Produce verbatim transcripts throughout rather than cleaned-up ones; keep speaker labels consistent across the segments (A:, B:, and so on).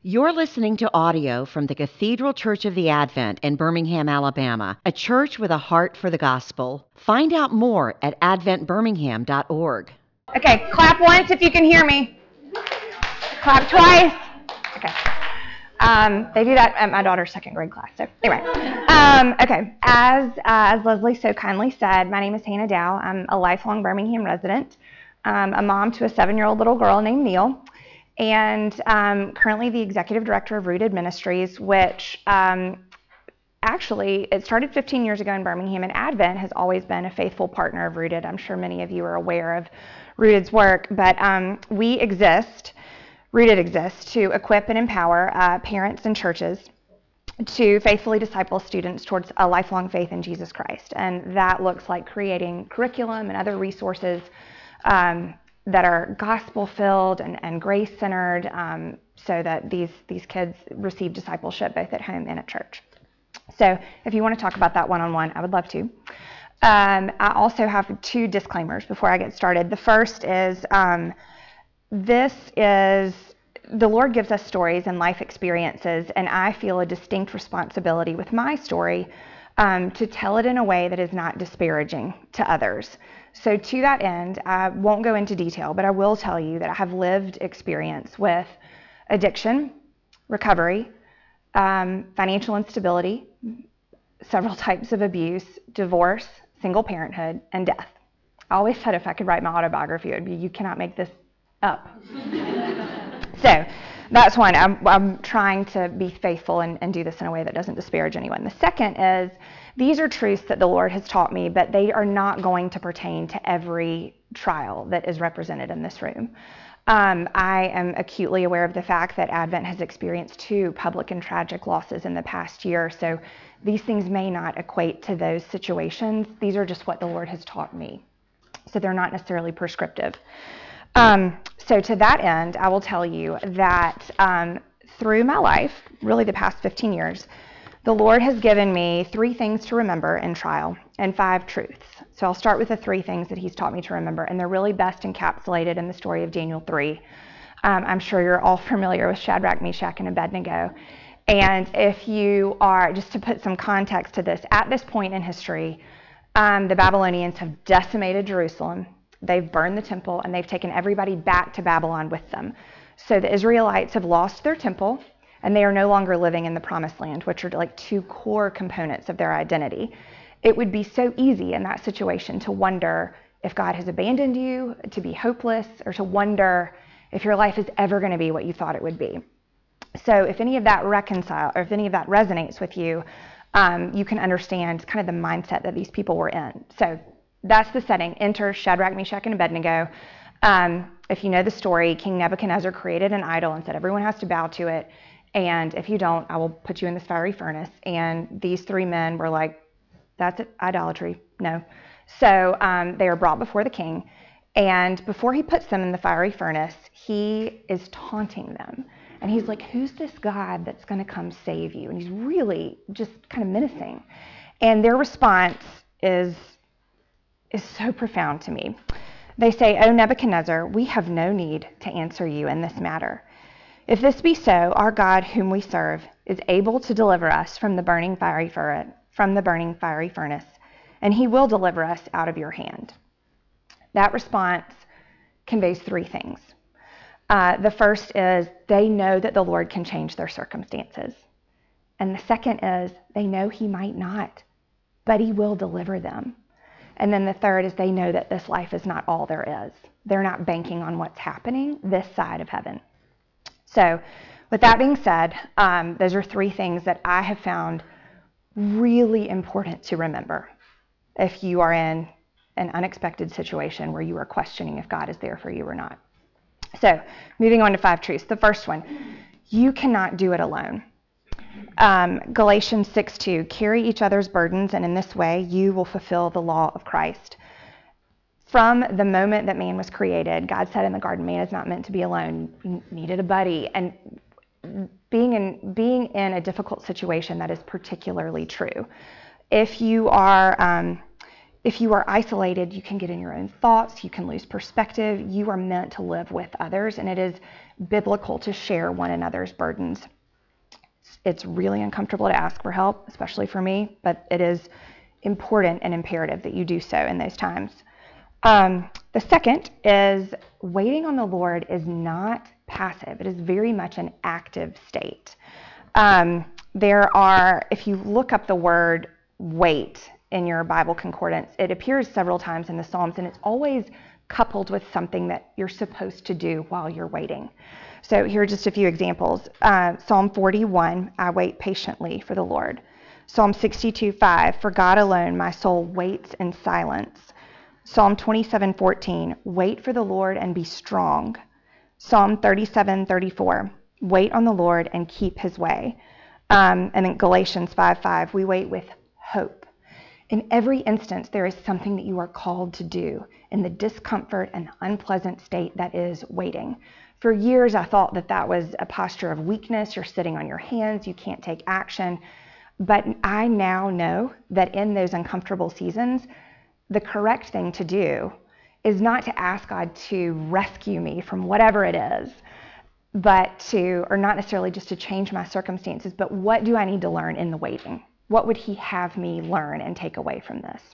A: You're listening to audio from the Cathedral Church of the Advent in Birmingham, Alabama, a church with a heart for the gospel. Find out more at advent birmingham dot org.
B: Okay, clap once if you can hear me. Clap twice. Okay. Um, they do that at my daughter's second grade class. So anyway, um, okay. As uh, as Leslie so kindly said, my name is Hannah Dow. I'm a lifelong Birmingham resident. Um, a mom to a seven-year-old little girl named Neil, and um, currently the executive director of Rooted Ministries, which um, actually it started fifteen years ago in Birmingham, and Advent has always been a faithful partner of Rooted. I'm sure many of you are aware of Rooted's work, but um, we exist. Rooted exists to equip and empower uh, parents and churches to faithfully disciple students towards a lifelong faith in Jesus Christ. And that looks like creating curriculum and other resources um, that are gospel-filled and, and grace-centered um, so that these, these kids receive discipleship both at home and at church. So if you want to talk about that one-on-one, I would love to. Um, I also have two disclaimers before I get started. The first is um, This is, the Lord gives us stories and life experiences, and I feel a distinct responsibility with my story um, to tell it in a way that is not disparaging to others. So to that end, I won't go into detail, but I will tell you that I have lived experience with addiction, recovery, um, financial instability, several types of abuse, divorce, single parenthood, and death. I always said if I could write my autobiography, it would be, you cannot make this up. So that's one. I'm, I'm trying to be faithful and, and do this in a way that doesn't disparage anyone. The second is, these are truths that the Lord has taught me, but they are not going to pertain to every trial that is represented in this room. Um, I am acutely aware of the fact that Advent has experienced two public and tragic losses in the past year, so these things may not equate to those situations. These are just what the Lord has taught me, so they're not necessarily prescriptive. Um, so to that end, I will tell you that um, through my life, really the past fifteen years, the Lord has given me three things to remember in trial and five truths. So I'll start with the three things that he's taught me to remember, and they're really best encapsulated in the story of Daniel three. Um, I'm sure you're all familiar with Shadrach, Meshach, and Abednego. And if you are, just to put some context to this, at this point in history, um, the Babylonians have decimated Jerusalem. They've burned the temple, and they've taken everybody back to Babylon with them. So the Israelites have lost their temple, and they are no longer living in the promised land, which are like two core components of their identity. It would be so easy in that situation to wonder if God has abandoned you, to be hopeless, or to wonder if your life is ever going to be what you thought it would be. So if any of that reconcile, or if any of that resonates with you, um, you can understand kind of the mindset that these people were in. So that's the setting. Enter Shadrach, Meshach, and Abednego. Um, if you know the story, King Nebuchadnezzar created an idol and said everyone has to bow to it, and if you don't, I will put you in this fiery furnace. And these three men were like, that's it, idolatry, no. So um, they are brought before the king, and before he puts them in the fiery furnace, he is taunting them. And he's like, who's this God that's going to come save you? And he's really just kind of menacing. And their response is is so profound to me. They say, O Nebuchadnezzar, we have no need to answer you in this matter. If this be so, our God whom we serve is able to deliver us from the burning fiery fur- from the burning fiery furnace, and he will deliver us out of your hand. That response conveys three things. Uh, the first is they know that the Lord can change their circumstances. And the second is they know he might not, but he will deliver them. And then the third is they know that this life is not all there is. They're not banking on what's happening this side of heaven. So with that being said, um, those are three things that I have found really important to remember if you are in an unexpected situation where you are questioning if God is there for you or not. So moving on to five truths. The first one, you cannot do it alone. Um, Galatians six two, carry each other's burdens, and in this way you will fulfill the law of Christ. From the moment that man was created, God said in the garden, man is not meant to be alone. He needed a buddy. And being in, being in a difficult situation, that is particularly true. If you are um, if you are isolated, you can get in your own thoughts, you can lose perspective. You are meant to live with others, and it is biblical to share one another's burdens. It's, it's really uncomfortable to ask for help, especially for me, but it is important and imperative that you do so in those times. Um, the second is waiting on the Lord is not passive. It is very much an active state. Um, there are, if you look up the word wait in your Bible concordance, it appears several times in the Psalms, and it's always coupled with something that you're supposed to do while you're waiting. So here are just a few examples. Uh, Psalm forty-one, I wait patiently for the Lord. Psalm sixty-two, five, for God alone my soul waits in silence. Psalm twenty-seven, fourteen, wait for the Lord and be strong. Psalm thirty-seven, thirty-four, wait on the Lord and keep his way. Um, and then Galatians five, five, we wait with hope. In every instance, there is something that you are called to do in the discomfort and unpleasant state that is waiting. For years, I thought that that was a posture of weakness. You're sitting on your hands. You can't take action. But I now know that in those uncomfortable seasons, the correct thing to do is not to ask God to rescue me from whatever it is, but to, or not necessarily just to change my circumstances, but what do I need to learn in the waiting? What would he have me learn and take away from this?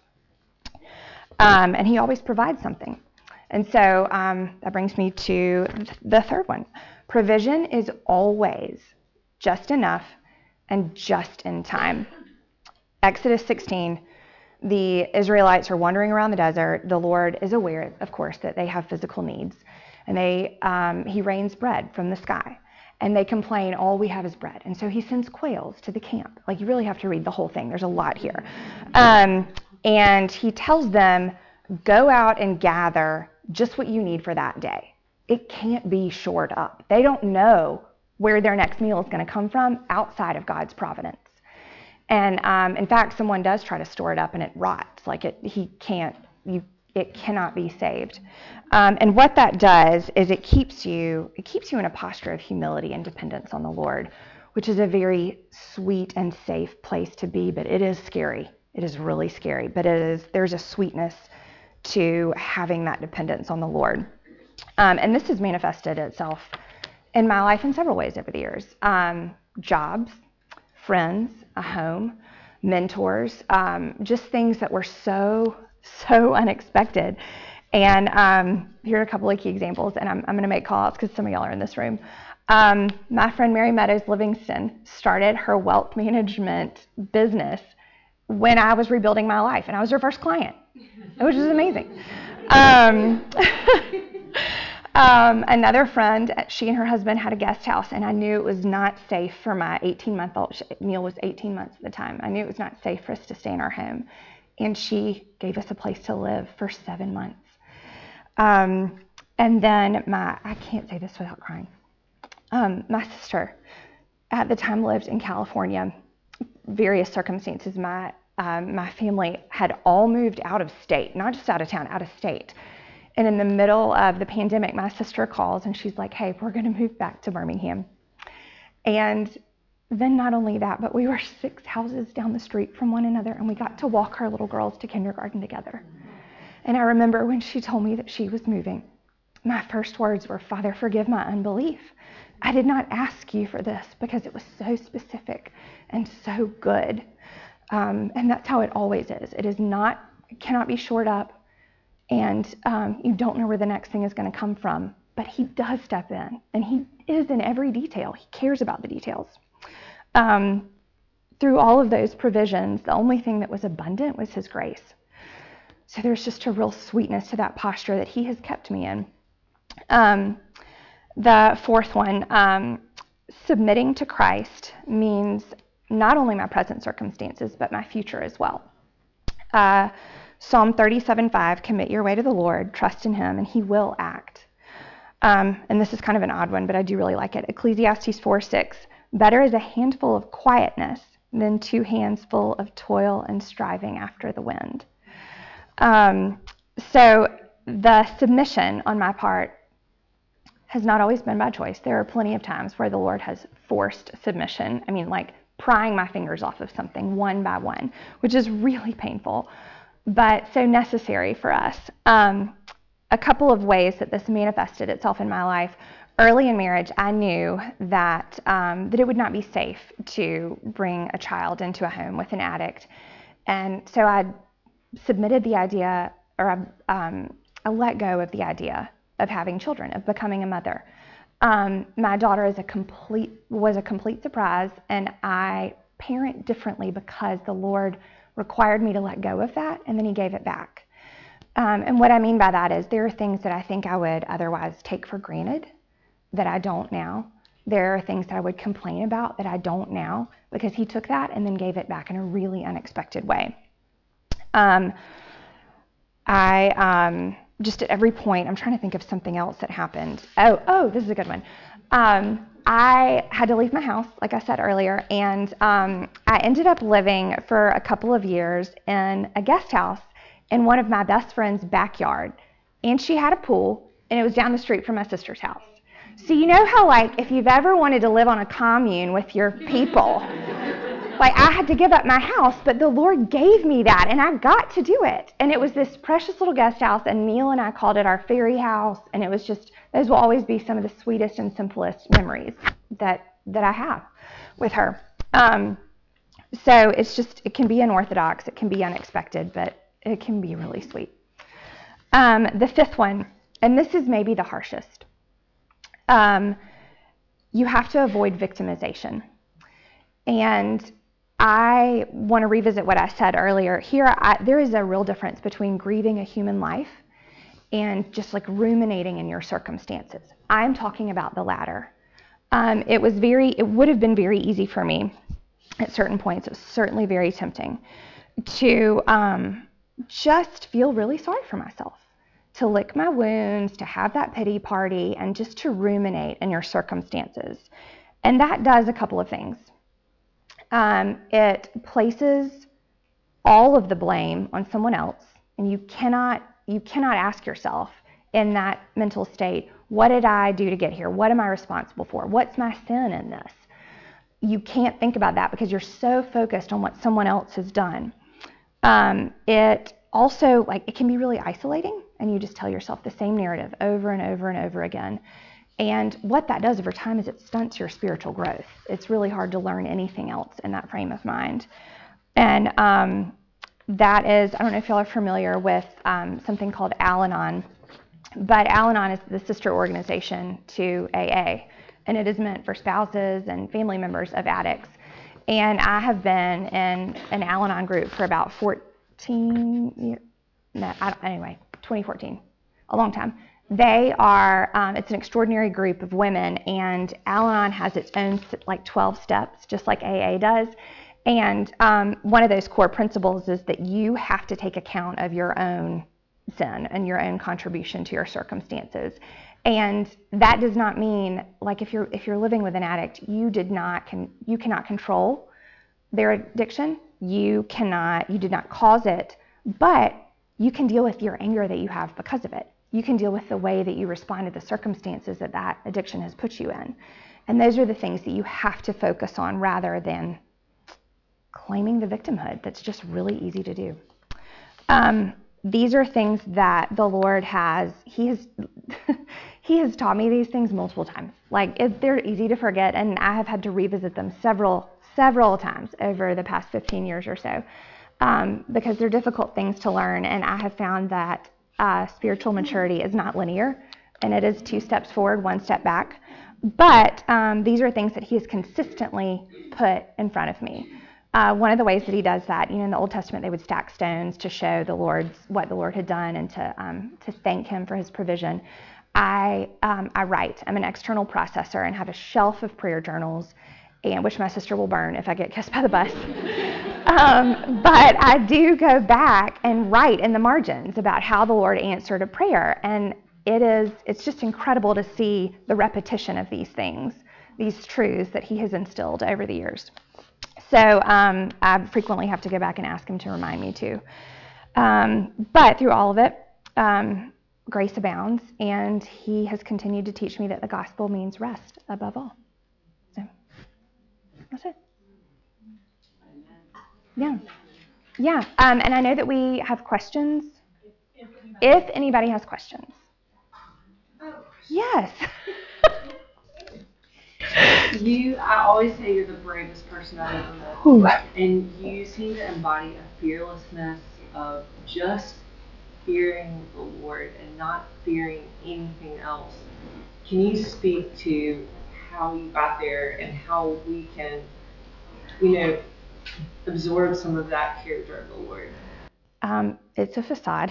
B: Um, and he always provides something. And so um, that brings me to the third one. Provision is always just enough and just in time. Exodus sixteen, the Israelites are wandering around the desert. The Lord is aware, of course, that they have physical needs. And they, um, he rains bread from the sky. And they complain, all we have is bread. And so he sends quails to the camp. Like, you really have to read the whole thing. There's a lot here. Um, and he tells them, go out and gather just what you need for that day. It can't be shored up. They don't know where their next meal is going to come from outside of God's providence. And um, in fact, someone does try to store it up and it rots. Like it, he can't, you, it cannot be saved. Um, and what that does is it keeps you, it keeps you in a posture of humility and dependence on the Lord, which is a very sweet and safe place to be, but it is scary. It is really scary, but it is, there's a sweetness to having that dependence on the Lord. Um, and this has manifested itself in my life in several ways over the years. Um, jobs, friends, a home, mentors, um, just things that were so, so unexpected. And um, here are a couple of key examples, and I'm, I'm gonna make call outs because some of y'all are in this room. Um, my friend Mary Meadows Livingston started her wealth management business when I was rebuilding my life, and I was her first client, which is amazing. Um, um, another friend, she and her husband had a guest house, and I knew it was not safe for my eighteen-month-old, Neil was eighteen months at the time, I knew it was not safe for us to stay in our home, and she gave us a place to live for seven months. Um, and then my, I can't say this without crying, um, my sister at the time lived in California. Various circumstances, my um, my family had all moved out of state, not just out of town, out of state. And in the middle of the pandemic, my sister calls and she's like, hey, we're going to move back to Birmingham. And then not only that, but we were six houses down the street from one another, and we got to walk our little girls to kindergarten together. And I remember when she told me that she was moving, my first words were, Father, forgive my unbelief. I did not ask you for this because it was so specific and so good. Um, and that's how it always is. It is not, it cannot be shored up, and um, you don't know where the next thing is going to come from. But he does step in, and he is in every detail. He cares about the details. Um, through all of those provisions, the only thing that was abundant was his grace. So there's just a real sweetness to that posture that he has kept me in. Um, the fourth one, um, submitting to Christ means not only my present circumstances, but my future as well. Uh, Psalm thirty-seven five, commit your way to the Lord, trust in him, and he will act. Um, and this is kind of an odd one, but I do really like it. Ecclesiastes four six, better is a handful of quietness than two hands full of toil and striving after the wind. Um, so the submission on my part has not always been by choice. There are plenty of times where the Lord has forced submission. I mean, like prying my fingers off of something one by one, which is really painful, but so necessary for us. Um, a couple of ways that this manifested itself in my life. early in marriage, I knew that um, that it would not be safe to bring a child into a home with an addict. And so I submitted the idea, or I, um, I let go of the idea of having children, of becoming a mother. Um, my daughter is a complete was a complete surprise, and I parent differently because the Lord required me to let go of that, and then He gave it back. Um, and what I mean by that is there are things that I think I would otherwise take for granted that I don't now. There are things that I would complain about that I don't now, because He took that and then gave it back in a really unexpected way. Um, I um, just at every point, I'm trying to think of something else that happened. Oh, oh, this is a good one. Um, I had to leave my house, like I said earlier, and um, I ended up living for a couple of years in a guest house in one of my best friend's backyard. And she had a pool, and it was down the street from my sister's house. So you know how, like, if you've ever wanted to live on a commune with your people, like, I had to give up my house, but the Lord gave me that, and I got to do it. And it was this precious little guest house, and Neil and I called it our fairy house, and it was just, those will always be some of the sweetest and simplest memories that that I have with her. Um, so it's just, it can be unorthodox, it can be unexpected, but it can be really sweet. Um, the fifth one, and this is maybe the harshest. Um, you have to avoid victimization. And I want to revisit what I said earlier. Here, I, there is a real difference between grieving a human life and just like ruminating in your circumstances. I'm talking about the latter. Um, it was very, it would have been very easy for me at certain points. It was certainly very tempting to um, just feel really sorry for myself, to lick my wounds, to have that pity party, and just to ruminate in your circumstances. And that does a couple of things. Um, it places all of the blame on someone else, and you cannot you cannot ask yourself in that mental state, what did I do to get here? What am I responsible for? What's my sin in this? You can't think about that because you're so focused on what someone else has done. Um, it also, like, it can be really isolating, and you just tell yourself the same narrative over and over and over again. And what that does over time is it stunts your spiritual growth. It's really hard to learn anything else in that frame of mind. And um, that is, I don't know if y'all are familiar with um, something called Al-Anon, but Al-Anon is the sister organization to A A, and it is meant for spouses and family members of addicts. And I have been in an Al-Anon group for about fourteen years, no, I don't, anyway, twenty fourteen, a long time. They are, um, it's an extraordinary group of women, and Al-Anon has its own like twelve steps, just like A A does. And um, one of those core principles is that you have to take account of your own sin and your own contribution to your circumstances. And that does not mean, like, if you're if you're living with an addict, you did not can you cannot control their addiction. You cannot, you did not cause it, but you can deal with your anger that you have because of it. You can deal with the way that you respond to the circumstances that that addiction has put you in. And those are the things that you have to focus on rather than claiming the victimhood. That's just really easy to do. Um, these are things that the Lord has, He has, He has taught me these things multiple times. Like, it, they're easy to forget, and I have had to revisit them several, several times over the past fifteen years or so, um, because they're difficult things to learn, and I have found that uh, spiritual maturity is not linear, and it is two steps forward, one step back. But um, these are things that He has consistently put in front of me. Uh, one of the ways that He does that, you know, in the Old Testament, they would stack stones to show the Lord's what the Lord had done and to um, to thank Him for His provision. I um, I write. I'm an external processor and have a shelf of prayer journals, and which my sister will burn if I get kissed by the bus. um, but I do go back and write in the margins about how the Lord answered a prayer, and it is it's just incredible to see the repetition of these things, these truths that He has instilled over the years. So um, I frequently have to go back and ask Him to remind me too. Um, but through all of it, um, grace abounds, and He has continued to teach me that the gospel means rest above all. So that's it. Yeah. Yeah. Um, and I know that we have questions. If anybody has questions. Yes.
C: You, I always say you're the bravest person I've ever met.
B: Ooh.
C: And you seem to embody a fearlessness of just fearing the Lord and not fearing anything else. Can you speak to how you got there and how we can, you know, absorb some of that character of the Lord?
B: Um, it's a facade.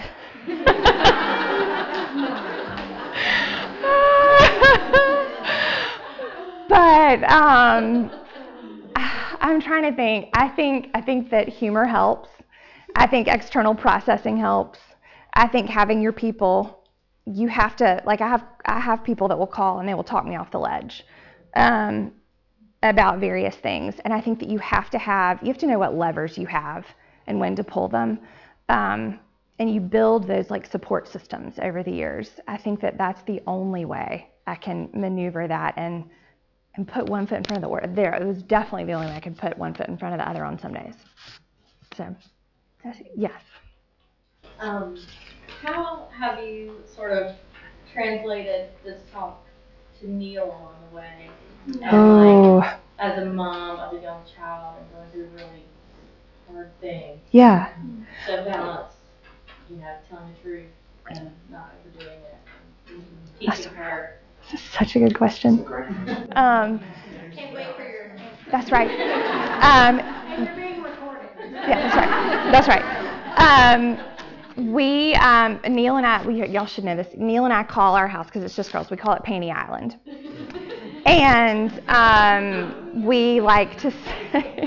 B: But um, I'm trying to think. I think I think that humor helps. I think external processing helps. I think having your people, you have to, like I have I have people that will call and they will talk me off the ledge um, about various things. And I think that you have to have, you have to know what levers you have and when to pull them. Um, and you build those like support systems over the years. I think that that's the only way I can maneuver that and and put one foot in front of the word. There, it was definitely the only way I could put one foot in front of the other on some days. So, yes.
D: Um, how have you sort of translated this talk to Neil along the way? And
B: Oh.
D: like, as a mom of a young child and going through really hard things.
B: Yeah.
D: So balance, you know, telling the truth and not overdoing it. And teaching
B: That's,
D: her.
B: That's such a good question. Um,
D: Can't wait for your answer.
B: That's right. Um,
D: and you're being recorded.
B: Yeah, that's right. That's right. Um, we, um, Neil and I, we, y'all should know this. Neil and I call our house, because it's just girls, we call it Panty Island. And um, we like to say,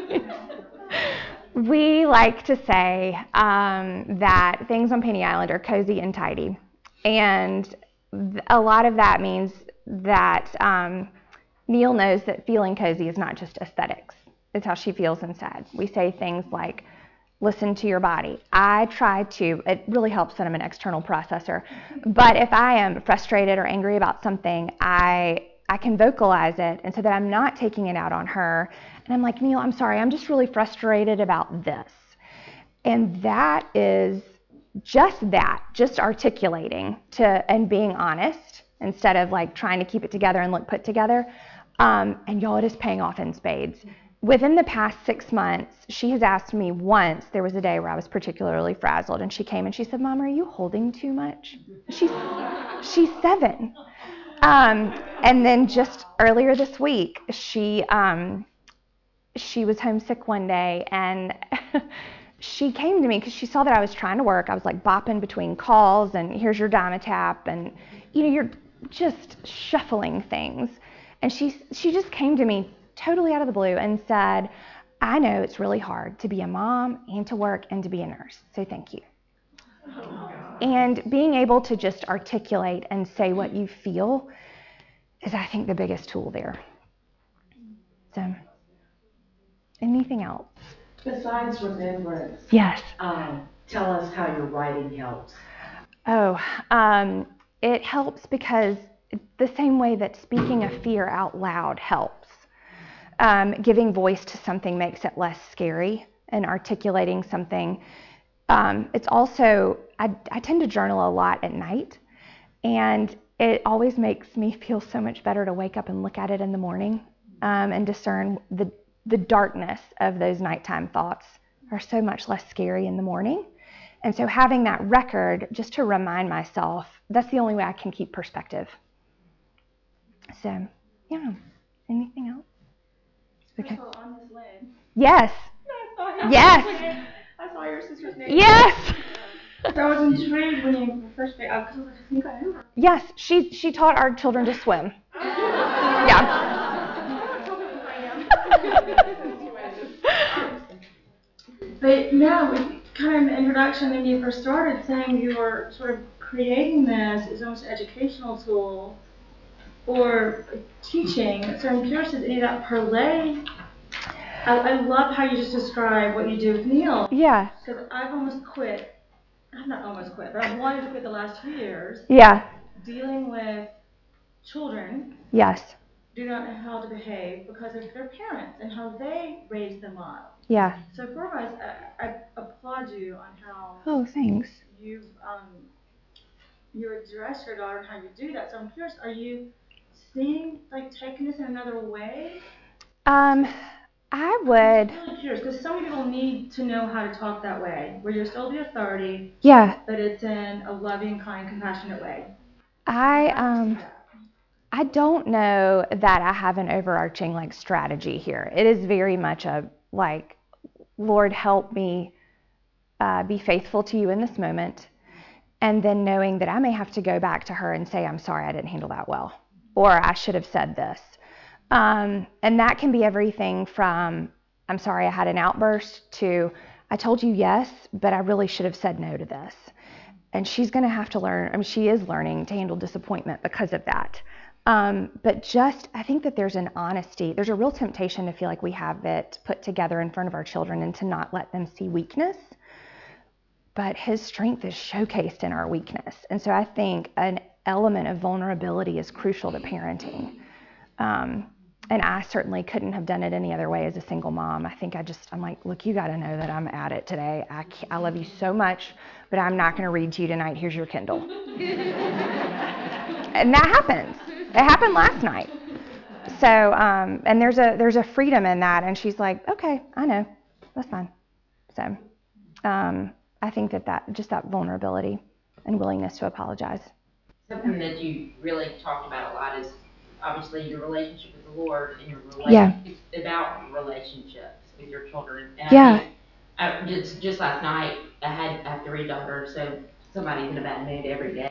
B: we like to say um, that things on Panty Island are cozy and tidy. And th- a lot of that means that um, Neil knows that feeling cozy is not just aesthetics. It's how she feels inside. We say things like, listen to your body. I try to, it really helps that I'm an external processor, but if I am frustrated or angry about something, I I can vocalize it, and so that I'm not taking it out on her. And I'm like, Neil, I'm sorry, I'm just really frustrated about this. And that is just that, just articulating to and being honest instead of like trying to keep it together and look put together. Um, and y'all, it is paying off in spades. Within the past six months, she has asked me once, there was a day where I was particularly frazzled, and she came and she said, Mom, are you holding too much? She's, she's seven. Um, and then just earlier this week, she, um, she was homesick one day, and she came to me because she saw that I was trying to work. I was like bopping between calls, and here's your Dimetap, and you know, you're just shuffling things. And she, she just came to me totally out of the blue and said, I know it's really hard to be a mom and to work and to be a nurse, so thank you. And being able to just articulate and say what you feel is, I think, the biggest tool there. So, anything else?
E: Besides remembrance,
B: yes.
E: Um, tell us how your writing helps.
B: Oh, um, it helps because the same way that speaking a fear out loud helps. Um, giving voice to something makes it less scary, and articulating something. Um, it's also, I, I tend to journal a lot at night, and it always makes me feel so much better to wake up and look at it in the morning um, and discern the, the darkness of those nighttime thoughts are so much less scary in the morning. And so having that record just to remind myself, that's the only way I can keep perspective. So, yeah. Anything else? Okay.
F: So on this list.
B: Yes.
F: I saw
B: Yes.
F: I saw your sister's name.
B: Yes.
F: So I was intrigued when you first made up because I was like, I think I know her.
B: Yes, she she taught our children to swim. Yeah.
F: But no, kind of in the introduction when you first started saying you were sort of creating this as almost an educational tool or teaching. So I'm curious, is any of that parlay? I, I love how you just describe what you do with Neil.
B: Yeah.
F: Because I've almost quit. I've not almost quit, but I've wanted to quit the last two years.
B: Yeah.
F: Dealing with children.
B: Yes.
F: Do not know how to behave because of their parents and how they raise them up.
B: Yeah.
F: So foremost, I, I applaud you on how
B: Oh, thanks.
F: you've um, you address your daughter and how you do that. So I'm curious, are you seeing, like, taking this in another way?
B: Um, I would.
F: I'm really curious, because so many people need to know how to talk that way, where you're still the authority,
B: Yeah.
F: but it's in a loving, kind, compassionate way.
B: I um. I don't know that I have an overarching like strategy here. It is very much a like, Lord, help me uh, be faithful to you in this moment. And then knowing that I may have to go back to her and say, I'm sorry, I didn't handle that well, or I should have said this. Um, and that can be everything from, I'm sorry, I had an outburst, to I told you yes, but I really should have said no to this. And she's going to have to learn, I mean, she is learning to handle disappointment because of that. Um, but just, I think that there's an honesty, there's a real temptation to feel like we have it put together in front of our children and to not let them see weakness. But his strength is showcased in our weakness. And so I think an element of vulnerability is crucial to parenting. Um, and I certainly couldn't have done it any other way as a single mom. I think I just, I'm like, look, you got to know that I'm at it today. I, I love you so much, but I'm not going to read to you tonight. Here's your Kindle. And that happens. It happened last night. So, um, and there's a there's a freedom in that. And she's like, okay, I know, that's fine. So, um, I think that that just that vulnerability and willingness to apologize.
G: Something that you really talked about a lot is obviously your relationship with the Lord and your relationship.
B: Yeah.
G: It's about relationships with your children. And
B: Yeah.
G: I think, I, just just last night, I had I have three daughters, so somebody's in a bad mood every day.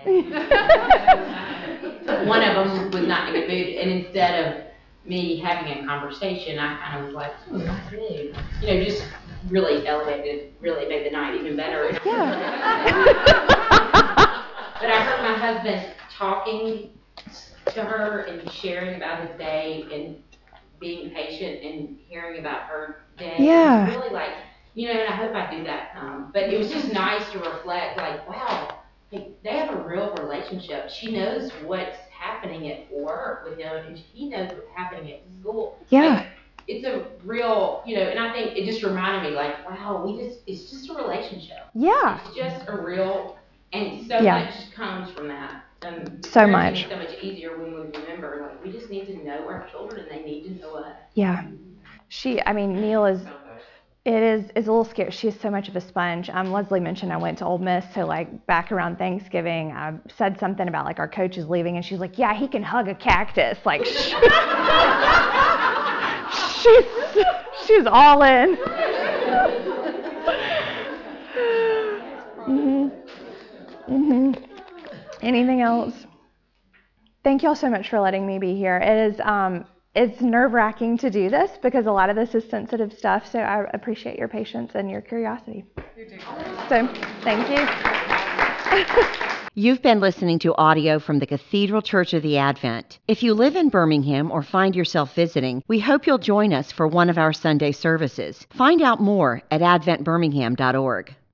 G: One of them was not in a good mood, and instead of me having a conversation, I kind of was like, oh, nice mood. You know, just really elevated, really made the night even better.
B: Yeah.
G: But I heard my husband talking to her and sharing about his day and being patient and hearing about her day.
B: Yeah.
G: It was really like, you know, and I hope I do that some. But it was just nice to reflect, like, wow, hey, they have a real relationship. She knows what's happening at work with him, and he knows what's happening at school.
B: Yeah.
G: Like, it's a real, you know, and I think it just reminded me, like, wow, we just, it's just a relationship.
B: Yeah.
G: It's just a real, and so
B: Yeah.
G: much comes from that. Um,
B: So
G: parenting
B: much.
G: is so much easier when we remember, like, we just need to know our children and they need to know us.
B: Yeah. She, I mean, Neil is, it is, is a little scary. She is so much of a sponge. Um, Leslie mentioned I went to Ole Miss, so like back around Thanksgiving, I said something about like our coach is leaving, and she's like, yeah, he can hug a cactus. Like, she, she's, she's all in. Mm-hmm. Mm-hmm. Anything else? Thank you all so much for letting me be here. It is, um, it's nerve-wracking to do this because a lot of this is sensitive stuff, so I appreciate your patience and your curiosity. So, thank you.
A: You've been listening to audio from the Cathedral Church of the Advent. If you live in Birmingham or find yourself visiting, we hope you'll join us for one of our Sunday services. Find out more at advent birmingham dot org.